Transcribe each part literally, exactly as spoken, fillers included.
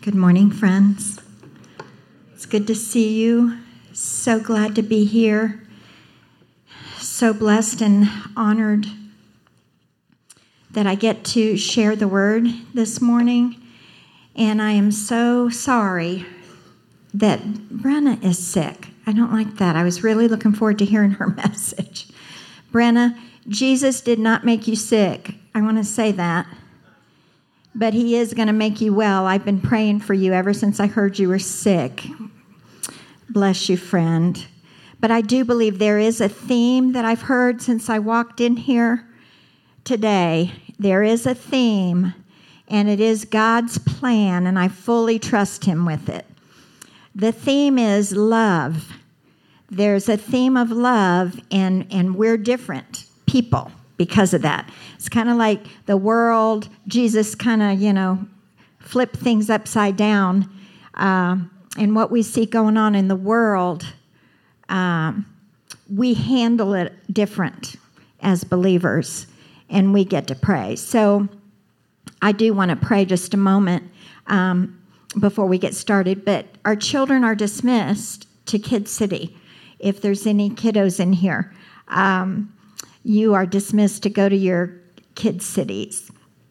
Good morning, friends. It's good to see you. So glad to be here. So blessed and honored that I get to share the word this morning. And I am so sorry that Brenna is sick. I don't like that. I was really looking forward to hearing her message. Brenna, Jesus did not make you sick. I want to say that. But he is going to make you well. I've been praying for you ever since I heard you were sick. Bless you, friend. But I do believe there is a theme that I've heard since I walked in here today. There is a theme, and it is God's plan, and I fully trust him with it. The theme is love. There's a theme of love, and, and we're different people because of that. It's kind of like the world, Jesus kind of, you know, flipped things upside down. Um, and what we see going on in the world, um, we handle it different as believers, and we get to pray. So I do want to pray just a moment um, before we get started. But our children are dismissed to Kid City. If there's any kiddos in here, um, you are dismissed to go to your kid cities.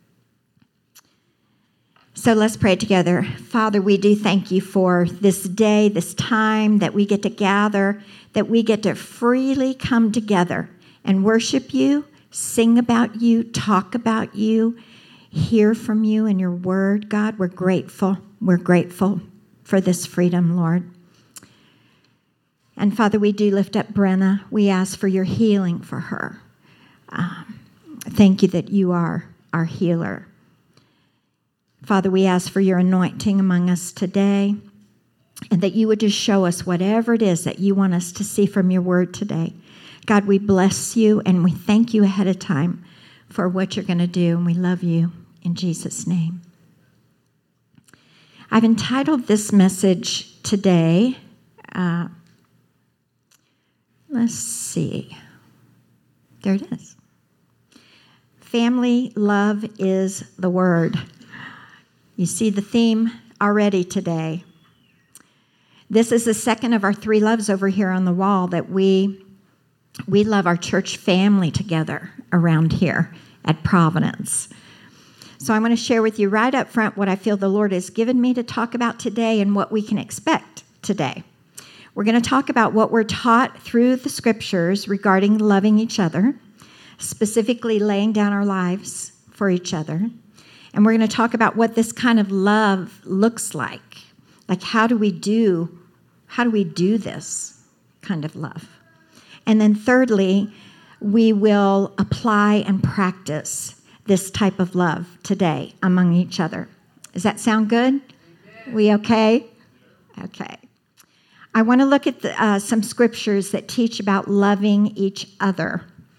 So let's pray together. Father, we do thank you for this day, this time that we get to gather, that we get to freely come together and worship you, sing about you, talk about you, hear from you and your word. God, we're grateful. We're grateful for this freedom, Lord. And Father, we do lift up Brenna. We ask for your healing for her. Um, thank you that you are our healer. Father, we ask for your anointing among us today, and that you would just show us whatever it is that you want us to see from your word today. God, we bless you, and we thank you ahead of time for what you're going to do, and we love you in Jesus' name. I've entitled this message today, uh, let's see, there it is. Family love is the word. You see the theme already today. This is the second of our three loves over here on the wall, that we we love our church family together around here at Providence. So I'm going to share with you right up front what I feel the Lord has given me to talk about today and what we can expect today. We're going to talk about what we're taught through the scriptures regarding loving each other, specifically laying down our lives for each other. And we're going to talk about what this kind of love looks like. Like, how do we do, how do we do this kind of love? And then thirdly, we will apply and practice this type of love today among each other. Does that sound good? Amen. We okay? Okay. I want to look at the, uh, some scriptures that teach about loving each other.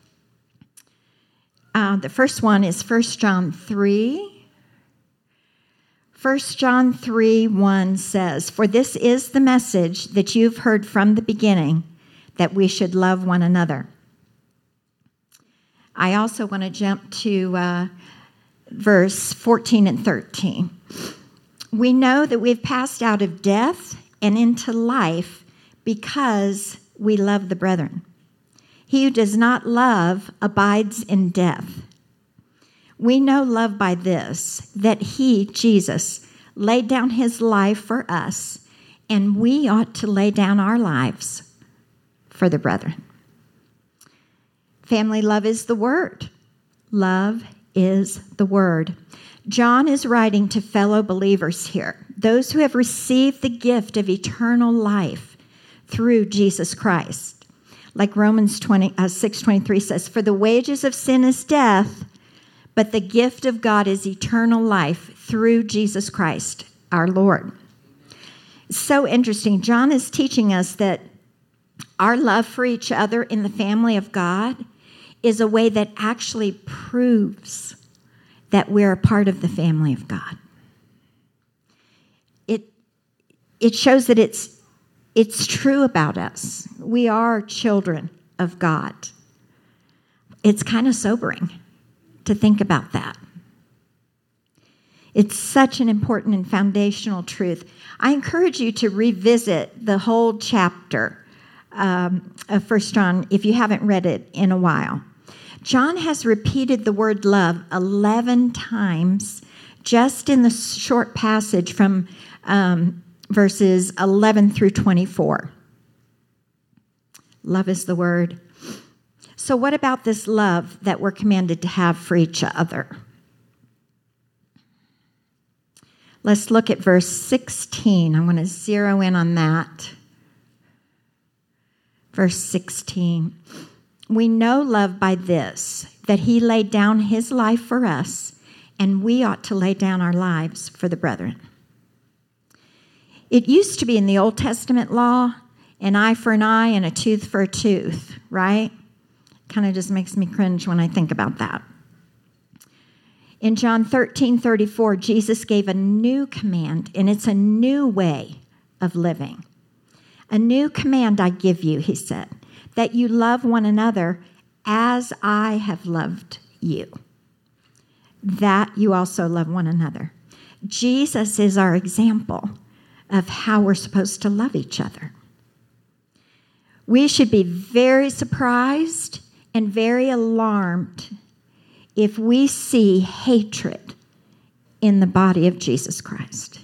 Uh, the first one is First John three. First John three one says, "For this is the message that you've heard from the beginning, that we should love one another." I also want to jump to uh, verse fourteen and thirteen. "We know that we've passed out of death and into life because we love the brethren. He who does not love abides in death. We know love by this, that he, Jesus, laid down his life for us, and we ought to lay down our lives for the brethren." Family love is the word. Love is the word. John is writing to fellow believers here, those who have received the gift of eternal life through Jesus Christ. Like Romans twenty, uh, six twenty-three says, "For the wages of sin is death, but the gift of God is eternal life through Jesus Christ, our Lord." It's so interesting. John is teaching us that our love for each other in the family of God is a way that actually proves that we're a part of the family of God. It, it shows that it's It's true about us. We are children of God. It's kind of sobering to think about that. It's such an important and foundational truth. I encourage you to revisit the whole chapter um, of First John if you haven't read it in a while. John has repeated the word love eleven times just in the short passage from um, verses eleven through twenty-four. Love is the word. So what about this love that we're commanded to have for each other? Let's look at verse sixteen. I'm going to zero in on that. Verse sixteen. We know love by this, that he laid down his life for us, and we ought to lay down our lives for the brethren. It used to be in the Old Testament law, an eye for an eye and a tooth for a tooth, right? Kind of just makes me cringe when I think about that. In John thirteen thirty-four, Jesus gave a new command, and it's a new way of living. A new command I give you, he said, that you love one another as I have loved you, that you also love one another. Jesus is our example of how we're supposed to love each other. We should be very surprised and very alarmed if we see hatred in the body of Jesus Christ.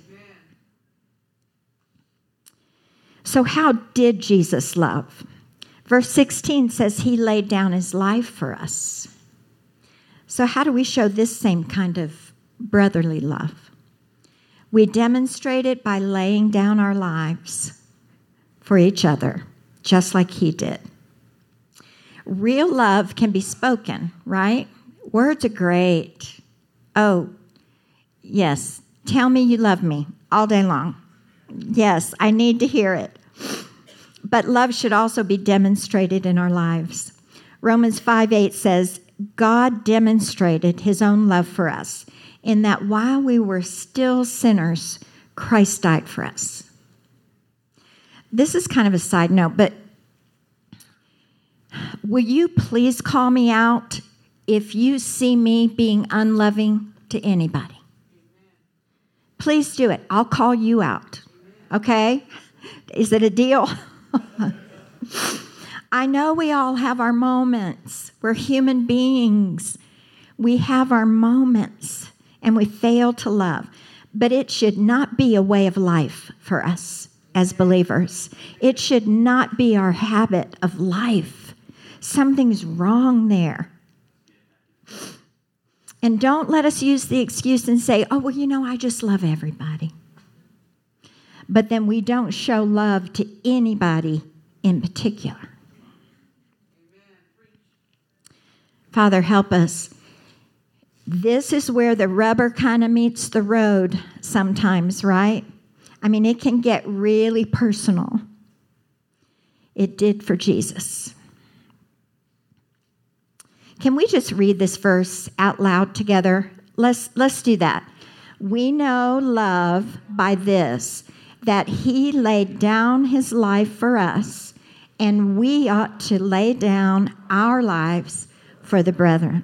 So how did Jesus love? Verse sixteen says he laid down his life for us. So how do we show this same kind of brotherly love? We demonstrate it by laying down our lives for each other, just like he did. Real love can be spoken, right? Words are great. Oh, yes, tell me you love me all day long. Yes, I need to hear it. But love should also be demonstrated in our lives. Romans five eight says, God demonstrated his own love for us in that while we were still sinners, Christ died for us. This is kind of a side note, but will you please call me out if you see me being unloving to anybody? Please do it. I'll call you out. Okay? Is it a deal? I know we all have our moments. We're human beings. We have our moments and we fail to love. But it should not be a way of life for us as believers. It should not be our habit of life. Something's wrong there. And don't let us use the excuse and say, oh, well, you know, I just love everybody. But then we don't show love to anybody in particular. Father, help us. This is where the rubber kind of meets the road sometimes, right? I mean, it can get really personal. It did for Jesus. Can we just read this verse out loud together? Let's, let's do that. We know love by this, that he laid down his life for us, and we ought to lay down our lives for the brethren.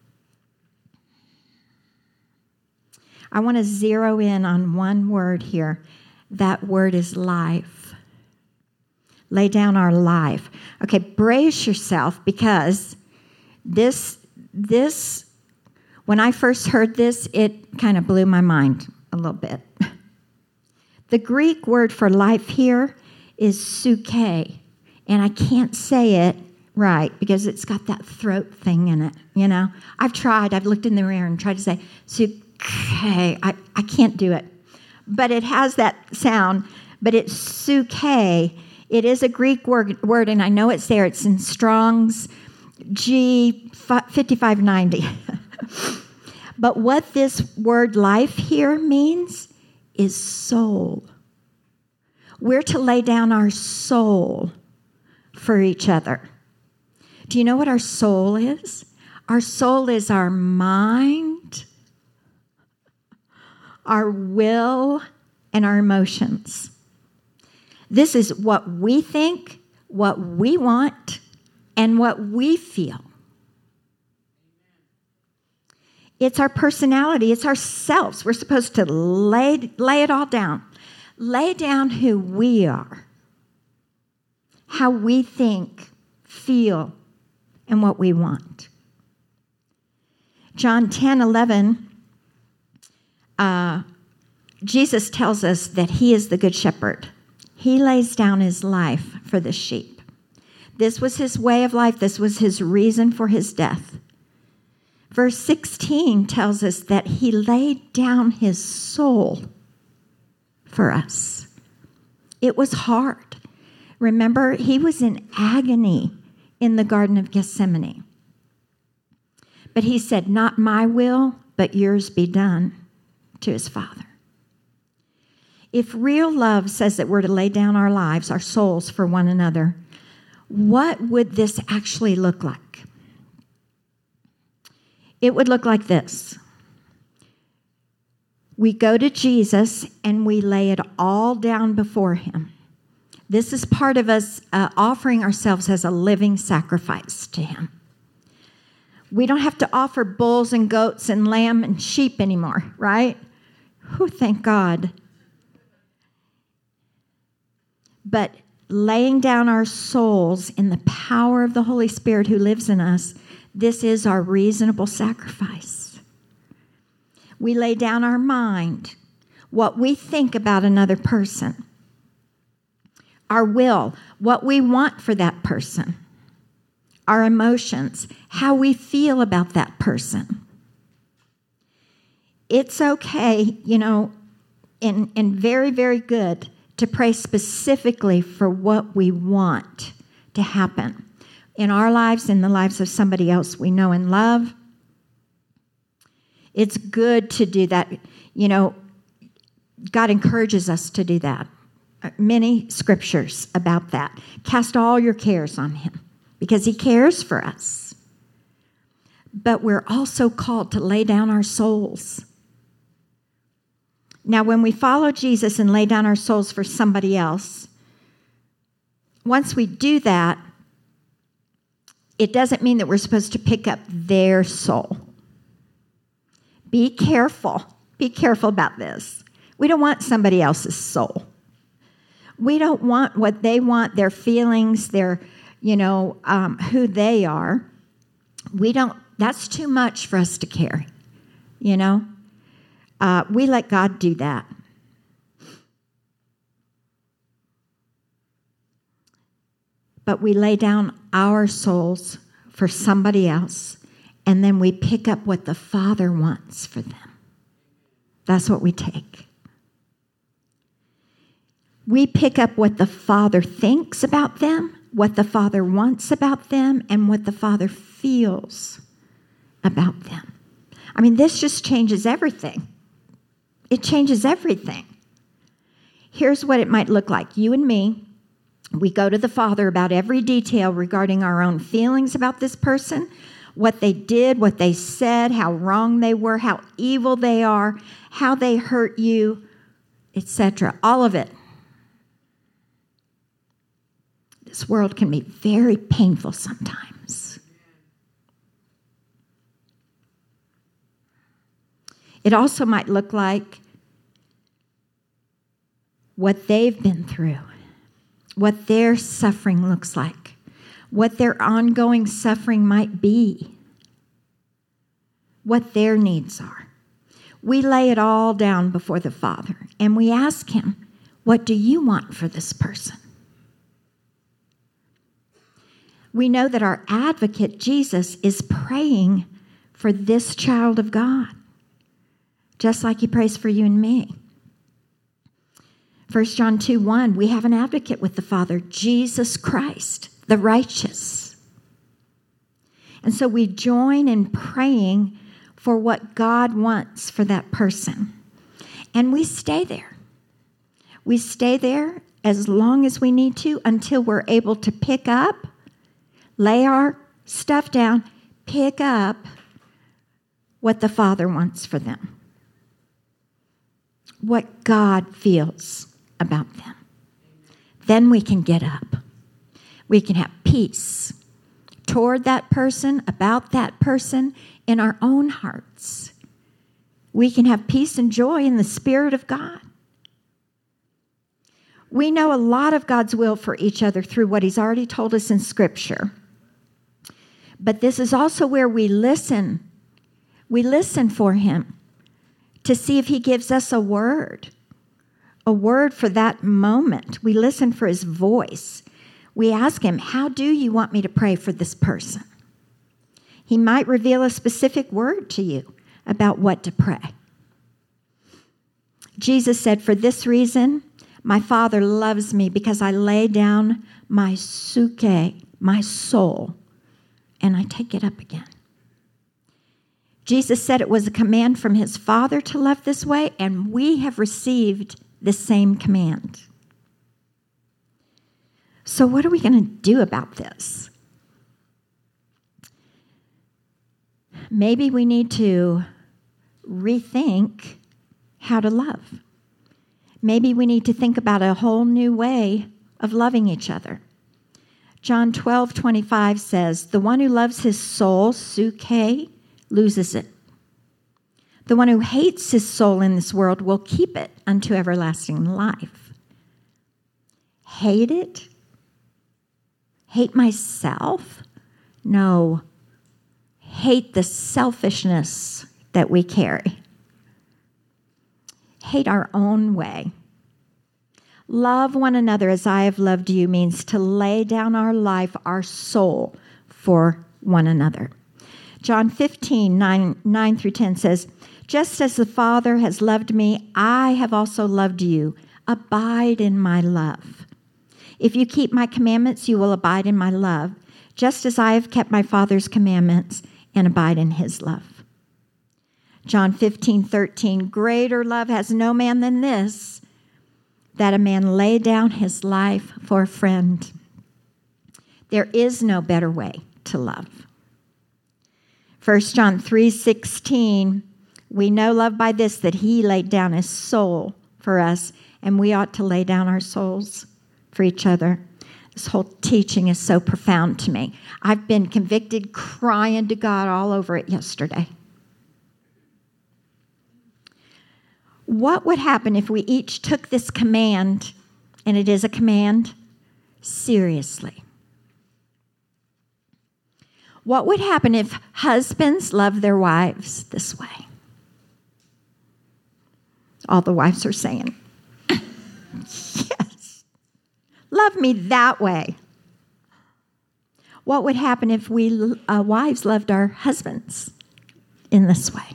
I want to zero in on one word here. That word is life. Lay down our life. Okay, brace yourself, because this, this, when I first heard this, it kind of blew my mind a little bit. The Greek word for life here is suke, and I can't say it right because it's got that throat thing in it, you know. I've tried. I've looked in the mirror and tried to say suke. I, I can't do it. But it has that sound, but it's suke. It is a Greek word, word, and I know it's there. It's in Strong's G fifty-five ninety. But what this word life here means is soul. We're to lay down our soul for each other. Do you know what our soul is? Our soul is our mind, our will, and our emotions. This is what we think, what we want, and what we feel. It's our personality. It's ourselves. We're supposed to lay, lay it all down. Lay down who we are, how we think, feel, and what we want. John ten eleven, uh, Jesus tells us that he is the good shepherd. He lays down his life for the sheep. This was his way of life. This was his reason for his death. Verse sixteen tells us that he laid down his soul for us. It was hard. Remember, he was in agony in the Garden of Gethsemane. But he said, not my will, but yours be done, to his Father. If real love says that we're to lay down our lives, our souls for one another, what would this actually look like? It would look like this. We go to Jesus and we lay it all down before him. This is part of us uh, offering ourselves as a living sacrifice to him. We don't have to offer bulls and goats and lamb and sheep anymore, right? Oh, thank God. But laying down our souls in the power of the Holy Spirit who lives in us, this is our reasonable sacrifice. We lay down our mind, what we think about another person, our will, what we want for that person, our emotions, how we feel about that person. It's okay, you know, and, and very, very good to pray specifically for what we want to happen in our lives, in the lives of somebody else we know and love. It's good to do that. You know, God encourages us to do that. Many scriptures about that. Cast all your cares on him because he cares for us. But we're also called to lay down our souls. Now, when we follow Jesus and lay down our souls for somebody else, once we do that, it doesn't mean that we're supposed to pick up their soul. Be careful. Be careful about this. We don't want somebody else's soul. We don't want what they want, their feelings, their, you know, um, who they are. We don't, that's too much for us to carry, you know. Uh, we let God do that. But we lay down our souls for somebody else, and then we pick up what the Father wants for them. That's what we take. We pick up what the Father thinks about them, what the Father wants about them, and what the Father feels about them. I mean, this just changes everything. It changes everything. Here's what it might look like. You and me, we go to the Father about every detail regarding our own feelings about this person, what they did, what they said, how wrong they were, how evil they are, how they hurt you, et cetera. All of it. This world can be very painful sometimes. It also might look like what they've been through, what their suffering looks like, what their ongoing suffering might be, what their needs are. We lay it all down before the Father, and we ask him, what do you want for this person? We know that our advocate, Jesus, is praying for this child of God, just like he prays for you and me. First John two one, we have an advocate with the Father, Jesus Christ, the righteous. And so we join in praying for what God wants for that person. And we stay there. We stay there as long as we need to until we're able to pick up, lay our stuff down, pick up what the Father wants for them. What God feels about them. Then we can get up. We can have peace, toward that person, about that person, in our own hearts. We can have peace and joy in the Spirit of God. We know a lot of God's will for each other through what He's already told us in Scripture. But this is also where we listen. We listen for Him to see if He gives us a word, a word for that moment. We listen for His voice. We ask Him, how do you want me to pray for this person? He might reveal a specific word to you about what to pray. Jesus said, for this reason, my Father loves me because I lay down my suke, my soul, and I take it up again. Jesus said it was a command from His Father to love this way, and we have received the same command. So what are we going to do about this? Maybe we need to rethink how to love. Maybe we need to think about a whole new way of loving each other. John twelve twenty-five says, the one who loves his soul, suke, loses it. The one who hates his soul in this world will keep it unto everlasting life. Hate it? Hate myself? No. Hate the selfishness that we carry. Hate our own way. Love one another as I have loved you means to lay down our life, our soul, for one another. John fifteen, nine, nine through ten says, just as the Father has loved me, I have also loved you. Abide in my love. If you keep my commandments, you will abide in my love, just as I have kept my Father's commandments and abide in his love. John fifteen, thirteen, greater love has no man than this, that a man lay down his life for a friend. There is no better way to love. First John three, sixteen, we know love by this, that he laid down his soul for us, and we ought to lay down our souls for each other. This whole teaching is so profound to me. I've been convicted, crying to God all over it yesterday. What would happen if we each took this command, and it is a command, seriously? What would happen if husbands loved their wives this way? All the wives are saying, yes, love me that way. What would happen if we uh, wives loved our husbands in this way?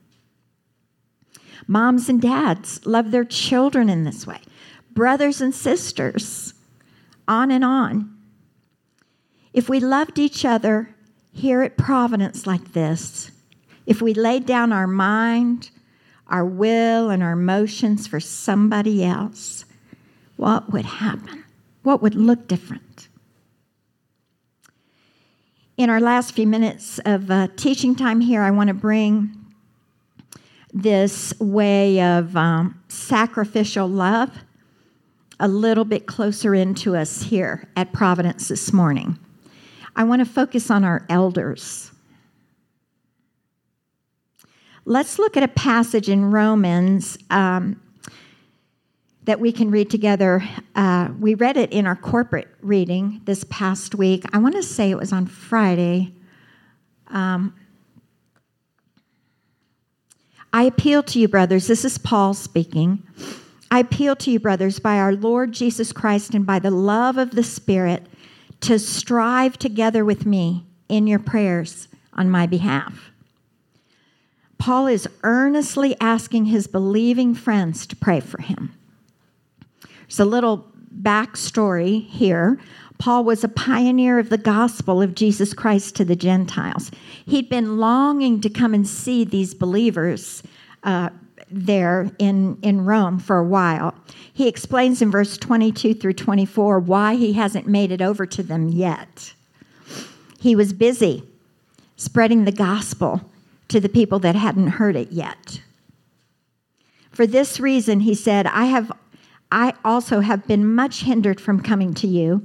Moms and dads love their children in this way. Brothers and sisters, on and on. If we loved each other here at Providence like this, if we laid down our mind, our will, and our emotions for somebody else, what would happen? What would look different? In our last few minutes of uh, teaching time here, I want to bring this way of um, sacrificial love a little bit closer into us here at Providence this morning. I want to focus on our elders. Let's look at a passage in Romans um, that we can read together. Uh, we read it in our corporate reading this past week. I want to say it was on Friday. Um, I appeal to you, brothers. This is Paul speaking. I appeal to you, brothers, by our Lord Jesus Christ and by the love of the Spirit, to strive together with me in your prayers on my behalf. Paul is earnestly asking his believing friends to pray for him. There's a little backstory here. Paul was a pioneer of the gospel of Jesus Christ to the Gentiles. He'd been longing to come and see these believers uh, there in, in Rome for a while. He explains in verse twenty-two through twenty-four why he hasn't made it over to them yet. He was busy spreading the gospel to the people that hadn't heard it yet. For this reason, he said, I have, I also have been much hindered from coming to you,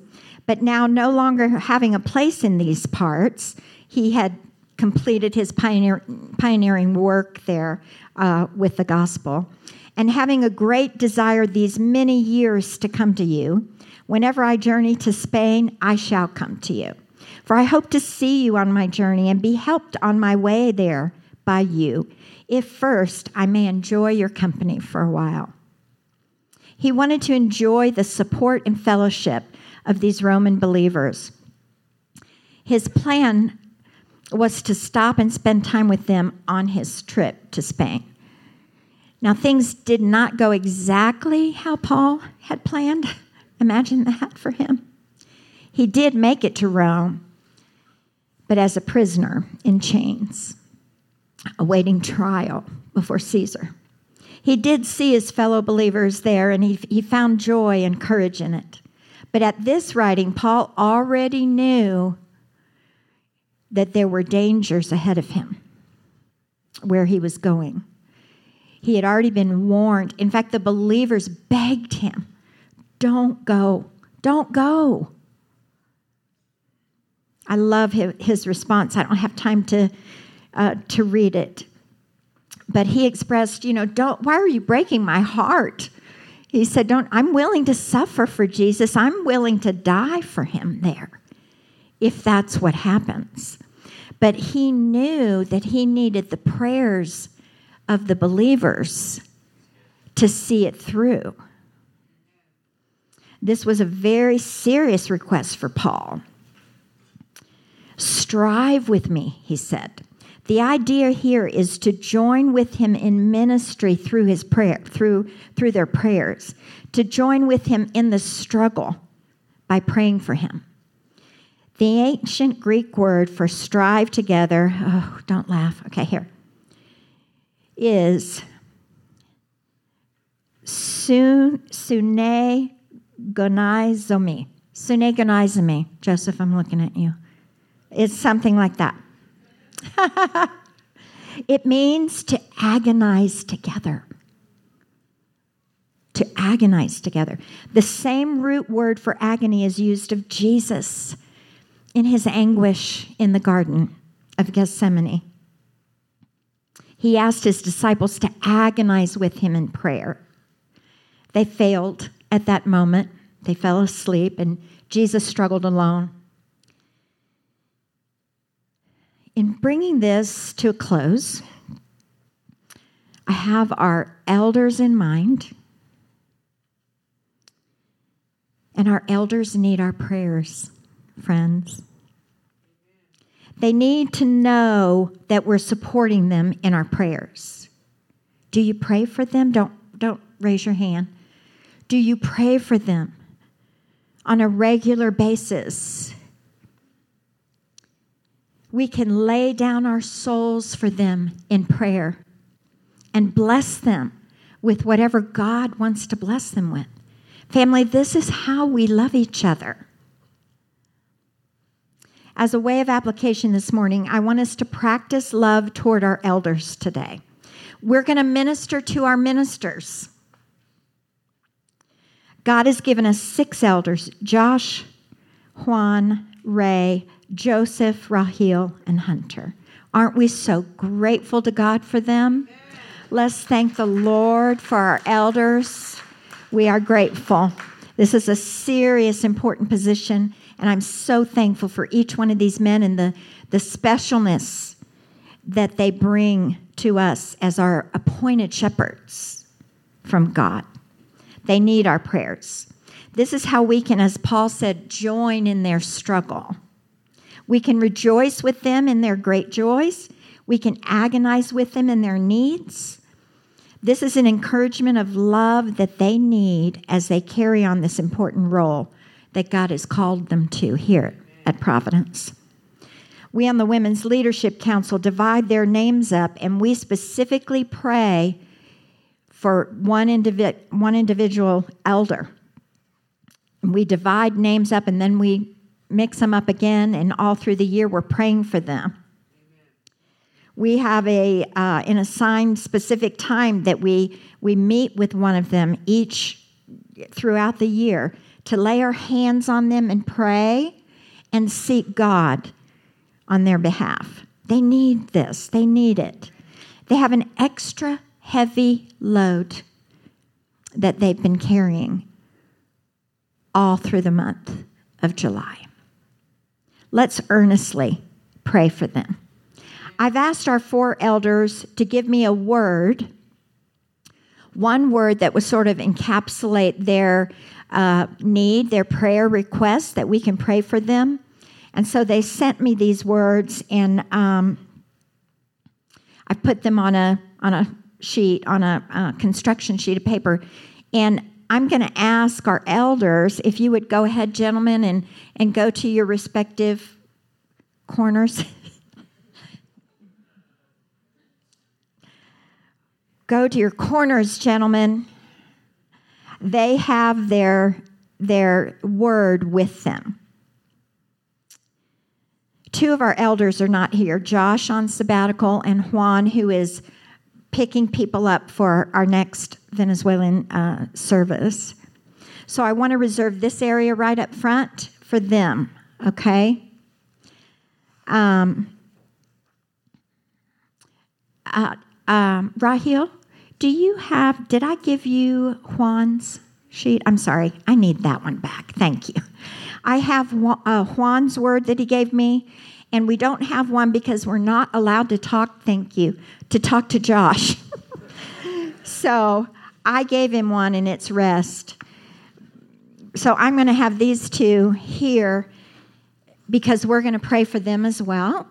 But now, no longer having a place in these parts, he had completed his pioneer, pioneering work there uh, with the gospel. And having a great desire these many years to come to you, whenever I journey to Spain, I shall come to you. For I hope to see you on my journey and be helped on my way there by you, if first I may enjoy your company for a while. He wanted to enjoy the support and fellowship of these Roman believers. His plan was to stop and spend time with them on his trip to Spain. Now, things did not go exactly how Paul had planned. Imagine that for him. He did make it to Rome, but as a prisoner in chains, awaiting trial before Caesar. He did see his fellow believers there, and he, he found joy and courage in it. But at this writing, Paul already knew that there were dangers ahead of him where he was going. He had already been warned. In fact, the believers begged him, don't go, don't go. I love his response. I don't have time to uh, to read it. But he expressed, you know, don't, why are you breaking my heart? He said, don't, I'm willing to suffer for Jesus. I'm willing to die for him there, if that's what happens. But he knew that he needed the prayers of the believers to see it through. This was a very serious request for Paul. Strive with me, he said. The idea here is to join with him in ministry through his prayer, through, through their prayers, to join with him in the struggle by praying for him. The ancient Greek word for strive together, oh, don't laugh, okay, here, is sun, sune gonaizomi. Sune gonaizomi. Joseph, I'm looking at you. It's something like that. It means to agonize together. To agonize together. The same root word for agony is used of Jesus in his anguish in the Garden of Gethsemane. He asked his disciples to agonize with him in prayer. They failed at that moment. They fell asleep, and Jesus struggled alone. In bringing this to a close, I have our elders in mind, and our elders need our prayers, friends. They need to know that we're supporting them in our prayers. Do you pray for them? Don't, don't raise your hand. Do you pray for them on a regular basis? We can lay down our souls for them in prayer and bless them with whatever God wants to bless them with. Family, this is how we love each other. As a way of application this morning, I want us to practice love toward our elders today. We're going to minister to our ministers. God has given us six elders: Josh, Juan, Ray, Joseph, Raheel, and Hunter. Aren't we so grateful to God for them? Let's thank the Lord for our elders. We are grateful. This is a serious, important position, and I'm so thankful for each one of these men and the, the specialness that they bring to us as our appointed shepherds from God. They need our prayers. This is how we can, as Paul said, join in their struggle. We can rejoice with them in their great joys. We can agonize with them in their needs. This is an encouragement of love that they need as they carry on this important role that God has called them to here at Providence. We on the Women's Leadership Council divide their names up, and we specifically pray for one, indivi- one individual elder. We divide names up, and then we mix them up again, and all through the year we're praying for them. Amen. We have a uh, an assigned specific time that we we meet with one of them each throughout the year to lay our hands on them and pray and seek God on their behalf. They need this. They need it. They have an extra heavy load that they've been carrying all through the month of July. Let's earnestly pray for them. I've asked our four elders to give me a word, one word that would sort of encapsulate their uh, need, their prayer request, that we can pray for them. And so they sent me these words, and um, I put them on a on a sheet, on a uh, construction sheet of paper. And I'm going to ask our elders if you would go ahead, gentlemen, and, and go to your respective corners. Go to your corners, gentlemen. They have their, their word with them. Two of our elders are not here, Josh on sabbatical and Juan, who is picking people up for our next Venezuelan uh, service. So I want to reserve this area right up front for them, okay? Um, uh, um, Rahil, do you have, did I give you Juan's sheet? I'm sorry, I need that one back. Thank you. I have uh, Juan's word that he gave me, and we don't have one because we're not allowed to talk, thank you, to talk to Josh. So I gave him one, and it's rest. So I'm going to have these two here because we're going to pray for them as well.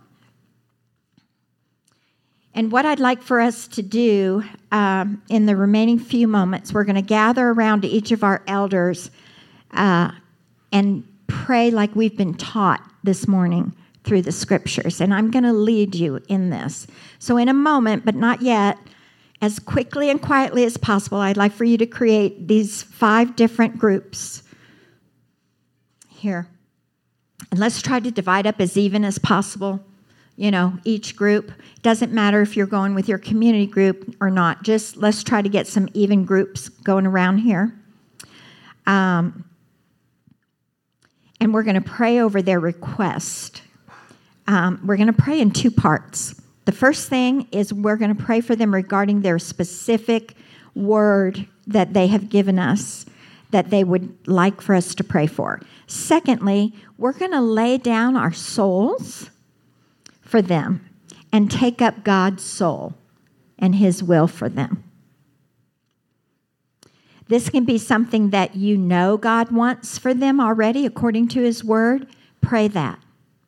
And what I'd like for us to do um, in the remaining few moments, we're going to gather around each of our elders uh, and pray like we've been taught this morning through the scriptures. And I'm going to lead you in this. So in a moment, but not yet, as quickly and quietly as possible, I'd like for you to create these five different groups here. And let's try to divide up as even as possible. You know, each group. Doesn't matter if you're going with your community group or not. Just let's try to get some even groups going around here. Um, and we're going to pray over their request. Um, we're going to pray in two parts. The first thing is we're going to pray for them regarding their specific word that they have given us that they would like for us to pray for. Secondly, we're going to lay down our souls for them and take up God's soul and His will for them. This can be something that you know God wants for them already according to His word. Pray that.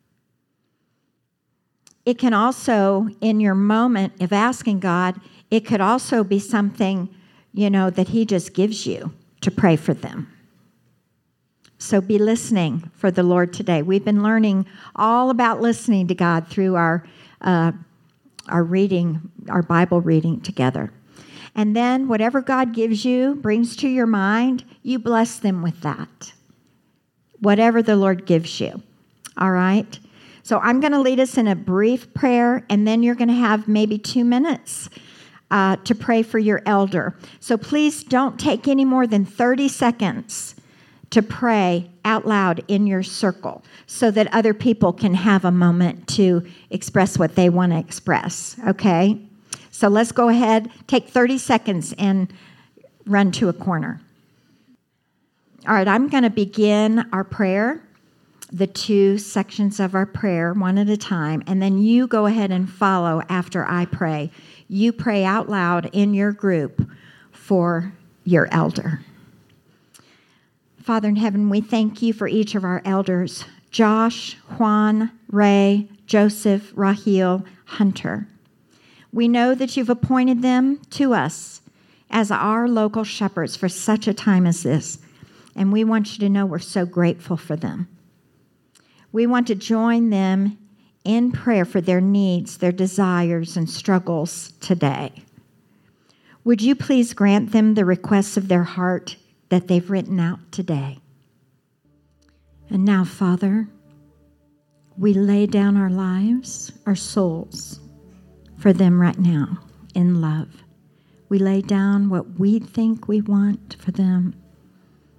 It can also, in your moment of asking God, it could also be something, you know, that He just gives you to pray for them. So be listening for the Lord today. We've been learning all about listening to God through our uh, our reading, our Bible reading together. And then whatever God gives you, brings to your mind, you bless them with that. Whatever the Lord gives you. All right? So I'm going to lead us in a brief prayer, and then you're going to have maybe two minutes uh, to pray for your elder. So please don't take any more than thirty seconds to pray out loud in your circle so that other people can have a moment to express what they want to express, okay? So let's go ahead, take thirty seconds and run to a corner. All right, I'm going to begin our prayer, the two sections of our prayer, one at a time, and then you go ahead and follow after I pray. You pray out loud in your group for your elder. Father in heaven, we thank you for each of our elders, Josh, Juan, Ray, Joseph, Rahil, Hunter. We know that you've appointed them to us as our local shepherds for such a time as this, and we want you to know we're so grateful for them. We want to join them in prayer for their needs, their desires, and struggles today. Would you please grant them the requests of their heart that they've written out today? And now, Father, we lay down our lives, our souls, for them right now in love. We lay down what we think we want for them,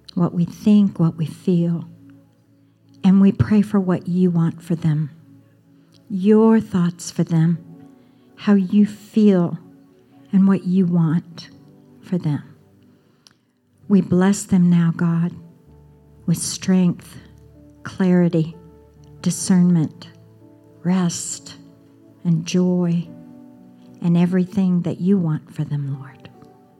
what we think, what we feel. And we pray for what you want for them, your thoughts for them, how you feel, and what you want for them. We bless them now, God, with strength, clarity, discernment, rest, and joy, and everything that you want for them, Lord.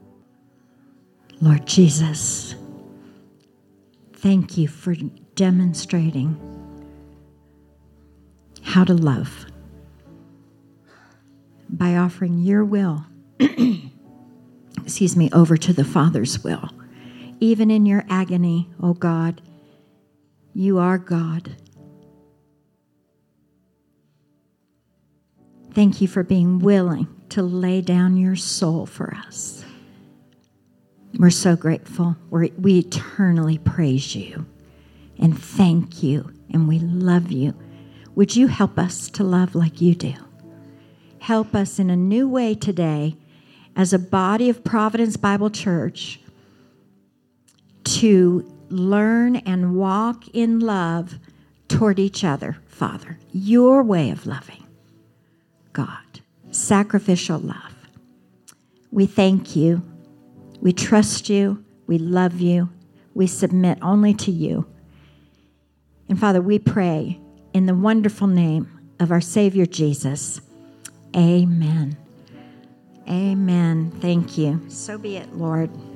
Lord Jesus, thank you for demonstrating how to love by offering your will, excuse me, over to the Father's will. Even in your agony, oh God, you are God. Thank you for being willing to lay down your soul for us. We're so grateful. We're, we eternally praise you and thank you, and we love you. Would you help us to love like you do? Help us in a new way today as a body of Providence Bible Church to learn and walk in love toward each other, Father. Your way of loving, God. Sacrificial love. We thank you. We trust you. We love you. We submit only to you. And Father, we pray in the wonderful name of our Savior Jesus. Amen. Amen. Thank you. So be it, Lord.